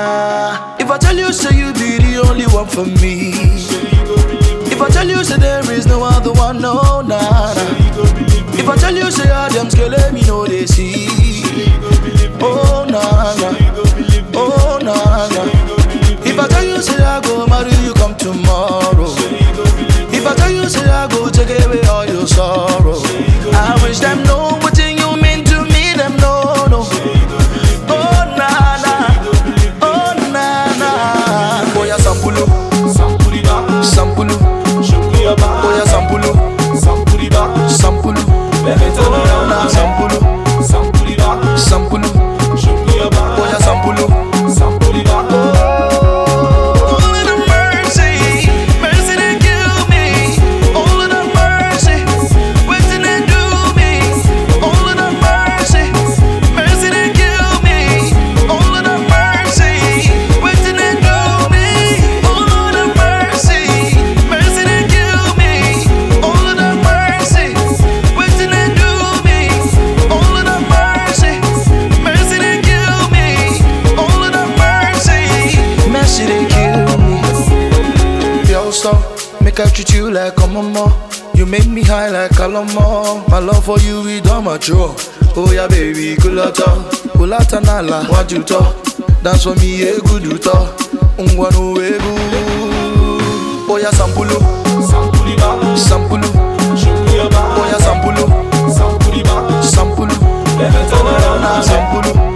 If I tell you, say you be the only one for me. If I tell you, say there is no other one, no, nah. If I tell you, say I them scale, let me know they see. Oh, nah, nah. Oh, nah, nah. If I tell you, say I go marry you, come tomorrow. If I tell you, say I go take away all your sorrow. I wish them know what you mean to me, them know, no. Oh, nah, nah. Oh, nah, nah. Boya sampulu, sampulu. Boya sampulu, sampulu. Oh, nah, sampulu, sampulu. Boya sampulu. Make I treat you like a mama. You make me high like a llama. My love for you is don't mature. Oh yeah, baby, kulata nala, what you talk? Dance for me, a good you talk. Ungwano egu. Oh yeah, sampulu, sampulu. Oh yeah, sampulu, sampulu.